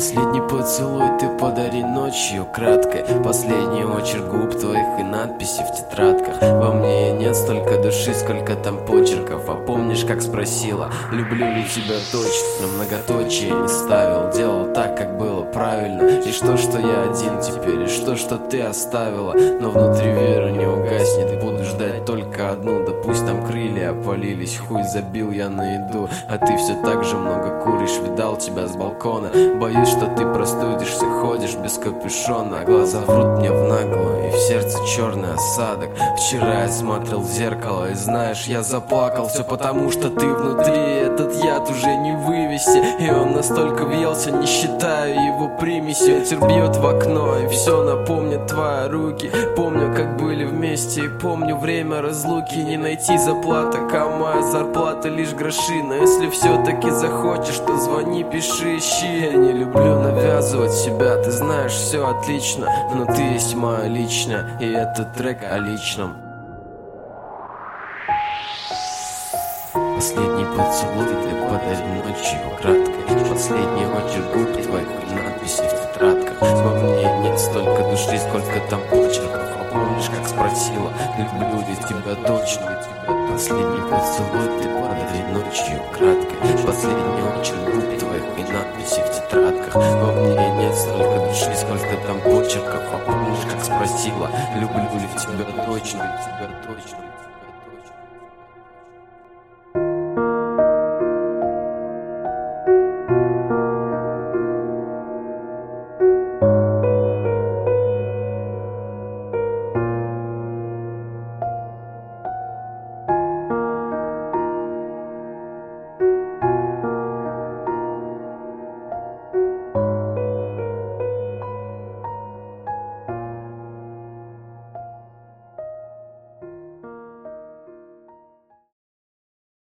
Последний поцелуй ты подари ночью краткой. Последний очерк губ твоих и надписи в тетрадках. Во мне нет столько души, сколько там почерков. А помнишь, как спросила, люблю ли тебя точно? Но многоточие не ставил, делал так, как было правильно. И что я один теперь, и что ты оставила. Но внутри вера не угаснет, буду ждать только одну. Да пусть там крылья опалились, хуй забил я на еду. А ты все так же много куришь, видал тебя с балкона. Боюсь, что ты простудишься, ходишь без капюшона. А глаза врут мне в наглую, и в сердце черный осадок. Вчера я смотрел в зеркало, и знаешь, я заплакал. Все потому, что ты внутри, этот яд уже не вывести. И он настолько въелся, не считаю его примесью. Ветер бьет в окно, и все напомнит твои руки. Помню, как были вместе, и помню время разлуки. Не найти заплаток, а моя зарплата лишь гроши. Но если все-таки захочешь, то звони, пиши, ищи. Я не люблю навязывать себя, ты знаешь, все отлично. Но ты есть моя личная, и этот трек о личном. Последний поцелуй ты подари ночью краткой. Последний очерк губ твоих и надписи в тетрадках. Во мне нет столько души, сколько там почерков. А помнишь, как спросила, люблю ли тебя точно? Последний поцелуй ты подари ночью краткой. Последний очерк губ твоих и надписи в тетрадках. Во мне нет столько души, сколько там почерков. А помнишь, как спросила, люблю ли тебя точно?